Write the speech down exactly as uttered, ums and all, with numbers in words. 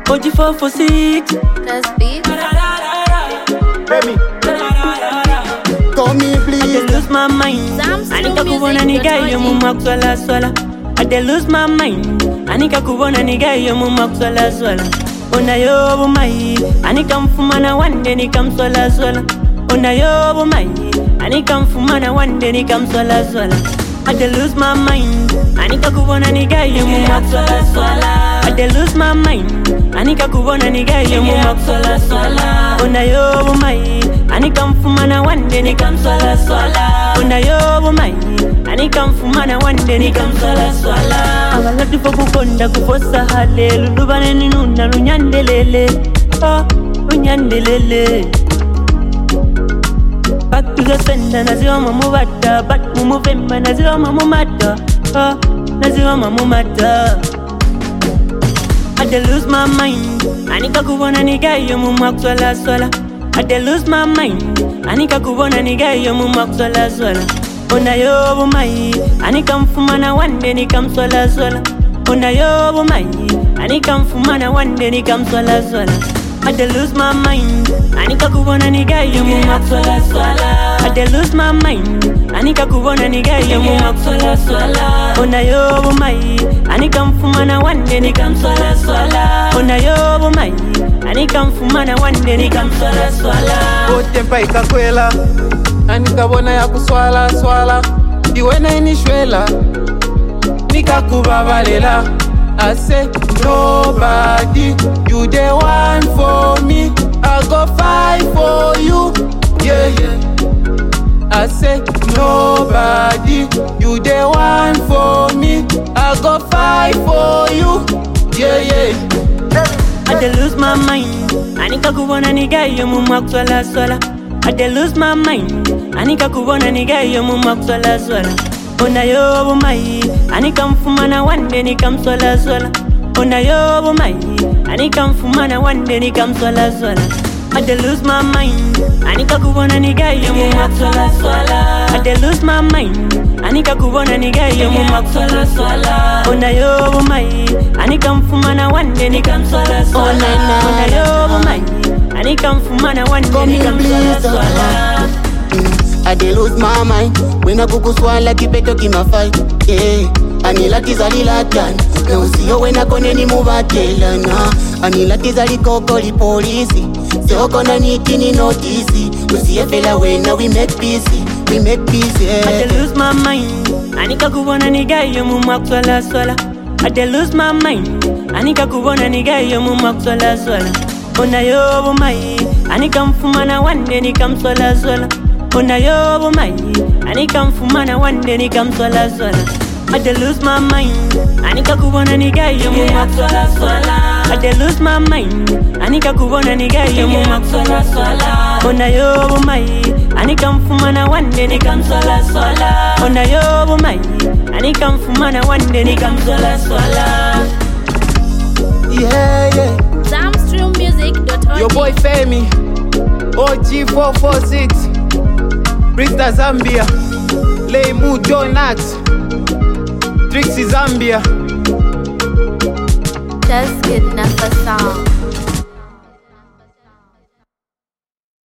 O G four four six. That's beat. Remy. Call me please. I dey lose my mind. Anika kubona nigga yo muma kuswala swala. I dey lose my mind. Anika kubona nigga yo muma kuswala swala. Ona yo bumai. Anika mfumana one day nikamswala swala. Ona yo bumai. Anika mfumana one day nikamswala swala. I dey lose my mind. Anika kubona nigga yo muma kuswala swala. I dey lose my mind. Anika kubona nigga yo muma kuswala swala. Ona yo bumai. Anika mfumana one day nikamswala swala. Ona yo bumai. Anika mfumana one day nikamswala swala. Abalatu fokukonda kufosa hale. Lulubane ninuna lunyandelele. Oh, lunyandelele. Back to the sender, naziwa mamu bata. Back mumu femba, naziwa mamu mata. Oh, naziwa mamu mata. I dey lose my mind. Anika kubona nigga yo muma kuswala swala. I dey lose my mind. Anika kubona nigga yo muma kuswala swala. Ona yo bumai. Anika mfumana one day nikamswala swala. Ona yo bumai. Anika mfumana one day nikamswala swala. I dey lose my mind. Anika kubona nigga yo muma kuswala swala. I dey lose my mind. Anika kubona nigga yo muma kuswala swala. Ona yo bumai. Anika mfumana one day nikamswala swala. Ona yo bumai. Anika mfumana one day nikamswala swala. Otempa ikakwela. Anika bona ya kuswala swala. Iwena inishwela. Nika kubabalela. I say nobody, you the one for me. I go fight for you, yeah yeah. I say nobody, you the one for me. I go fight for you, yeah yeah. I dey lose my mind. Anika kubona nigga yo muma kuswala swala. I dey lose my mind. Anika kubona nigga yo muma kuswala swala. Ona yo bumai. Anika mfumana one day nikamswala swala. Ona yo bumai. Anika mfumana one day nikamswala swala. I dey lose my mind. Anika kubona nigga yo muma kuswala swala. I dey lose my mind. Anika kubona nigga yo muma kuswala swala. Ona yo bumai. Anika mfumana one day nikamswala swala. Ona yo bumai. Anika mfumana one day nikamswala swala. I dey lose my mind. When I go kuswala kipeto kima fight. Yeah, anila tizali latan. Na usiyo when I kone ni mubatela na. Anila tizali koko li polisi. Seo kona niti ni notisi. Usiye fela when we make peace. We make peace, yeah. I dey lose my mind. Anika kubona nigga yo muma kuswala swala. I dey lose my mind. Anika kubona nigga yo muma kuswala swala. Ona yo bumai. Anika mfumana one day nikamswala swala. Ona yo bumai. Anika mfumana one day nikamswala swala. I dey lose my mind. Anika kubona nigga yo muma kuswala swala. I dey lose my mind. Anika kubona nigga yo muma kuswala swala. Ona yo bumai. Anika mfumana one day nikamswala swala. Ona yo bumai. Anika mfumana one day nikamswala swala. Yeah yeah. Zamstream music dot org. Your boy Femi. O G four four six. Brista Zambia. Leimu Donuts. Trixie Zambia. Just get enough sound.